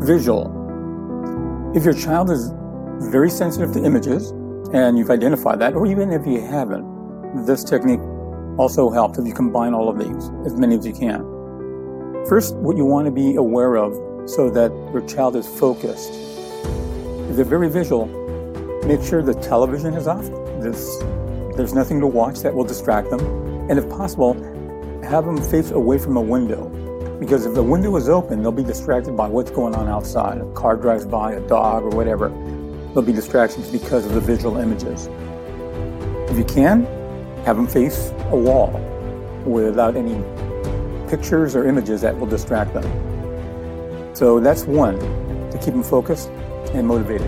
visual. If your child is very sensitive to images, and you've identified that, or even if you haven't, this technique also helps if you combine all of these, as many as you can. First, what you want to be aware of so that your child is focused. If they're very visual, make sure the television is off. There's nothing to watch that will distract them. And if possible, have them face away from a window. Because if the window is open, they'll be distracted by what's going on outside. A car drives by, a dog, or whatever. There'll be distractions because of the visual images. If you can, have them face a wall without any pictures or images that will distract them. So that's one, to keep them focused and motivated.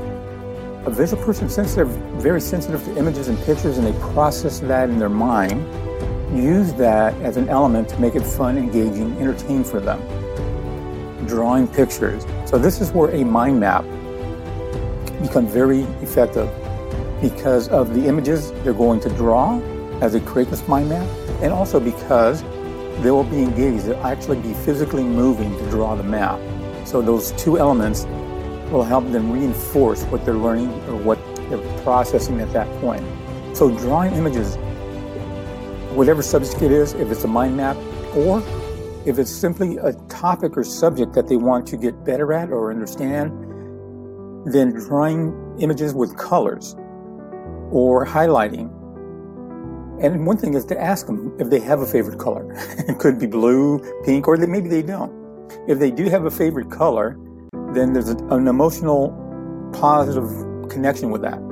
A visual person, since they're very sensitive to images and pictures and they process that in their mind, use that as an element to make it fun, engaging, entertaining for them. Drawing pictures. So this is where a mind map becomes very effective because of the images they're going to draw as they create this mind map, and also because they will be engaged. They'll actually be physically moving to draw the map. So those two elements will help them reinforce what they're learning or what they're processing at that point. So drawing images, whatever subject it is, if it's a mind map, or if it's simply a topic or subject that they want to get better at or understand, then drawing images with colors or highlighting. And one thing is to ask them if they have a favorite color. It could be blue, pink, or maybe they don't. If they do have a favorite color, then there's an emotional, positive connection with that.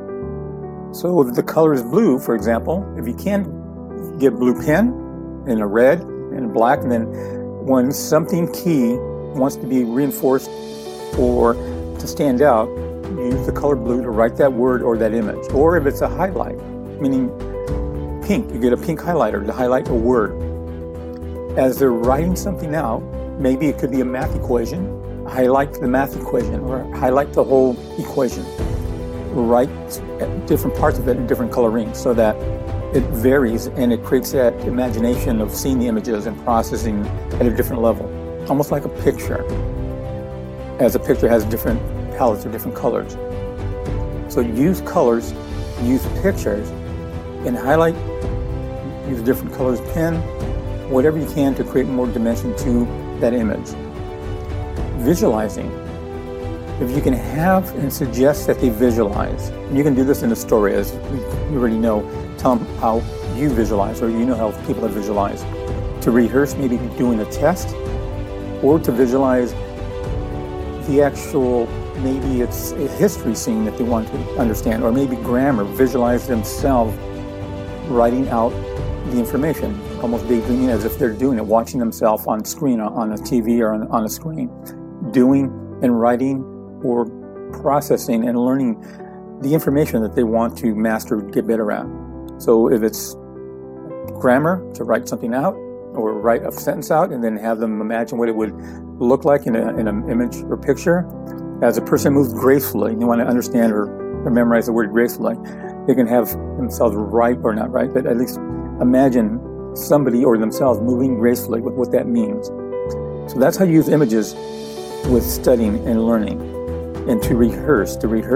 So if the color is blue, for example, if you can get a blue pen and a red and a black, and then when something key wants to be reinforced or to stand out, use the color blue to write that word or that image. Or if it's a highlight, meaning pink, you get a pink highlighter to highlight a word. As they're writing something out, maybe it could be a math equation, highlight the math equation or highlight the whole equation. Write different parts of it in different colorings so that it varies and it creates that imagination of seeing the images and processing at a different level. Almost like a picture, as a picture has different palettes or different colors. So use colors, use pictures, and highlight, use different colors, pen, whatever you can to create more dimension to that image. Visualizing. If you can have and suggest that they visualize, and you can do this in a story, as we already know, tell them how you visualize, or you know how people have visualized. To rehearse, maybe doing a test, or to visualize the actual, maybe it's a history scene that they want to understand, or maybe grammar, visualize themselves writing out the information, almost daydreaming as if they're doing it, watching themselves on screen, on a TV or on a screen, doing and writing or processing and learning the information that they want to master, get better at. So if it's grammar, to write something out or write a sentence out and then have them imagine what it would look like in an image or picture. As a person moves gracefully, you want to understand or memorize the word gracefully, they can have themselves write, or not write, but at least imagine somebody or themselves moving gracefully with what that means. So that's how you use images with studying and learning, and to rehearse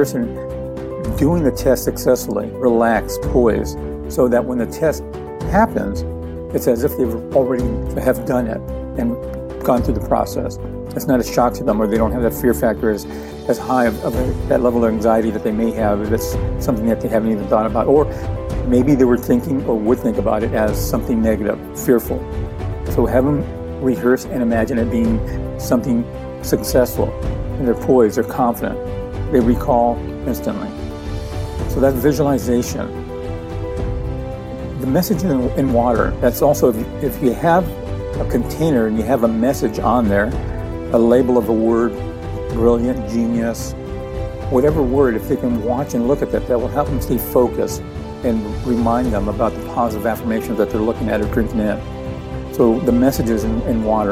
and doing the test successfully, relax, poise, so that when the test happens, it's as if they've already have done it and gone through the process. It's not a shock to them, or they don't have that fear factor as high of that level of anxiety that they may have if it's something that they haven't even thought about, or maybe they were thinking or would think about it as something negative, fearful. So have them rehearse and imagine it being something successful, and they're poised, they're confident, they recall instantly. So that's visualization. The message in water, that's also, if you have a container and you have a message on there, a label of a word, brilliant, genius, whatever word, if they can watch and look at that will help them stay focused and remind them about the positive affirmations that they're looking at or drinking in. So the messages in water.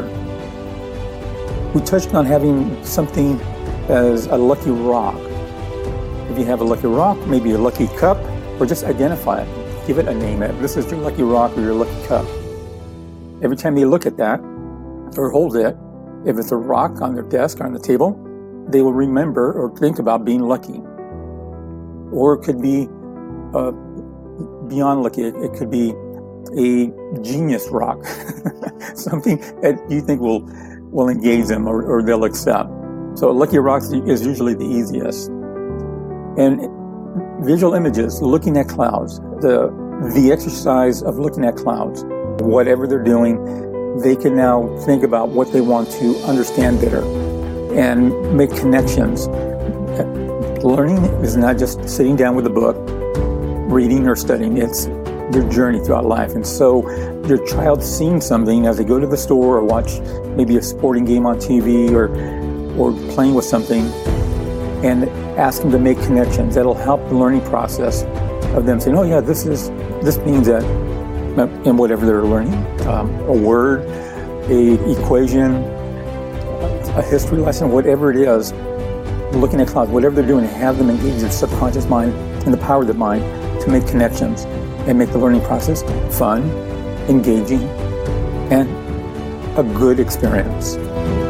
We touched on having something as a lucky rock. If you have a lucky rock, maybe a lucky cup, or just identify it. Give it a name. This is your lucky rock or your lucky cup. Every time you look at that or hold it, If it's a rock on their desk or on the table, they will remember or think about being lucky. Or it could be beyond lucky. It could be a genius rock, something that you think will engage them or they'll accept. So lucky rocks is usually the easiest. And visual images, looking at clouds, the exercise of looking at clouds, whatever they're doing, they can now think about what they want to understand better and make connections. Learning is not just sitting down with a book, reading or studying. It's their journey throughout life. And so your child seeing something as they go to the store or watch maybe a sporting game on TV or playing with something, and ask them to make connections. That'll help the learning process of them saying, oh yeah, this means that, in whatever they're learning, a word, a equation, a history lesson, whatever it is, looking at clouds, whatever they're doing, have them engage their subconscious mind and the power of the mind to make connections and make the learning process fun, engaging, and a good experience.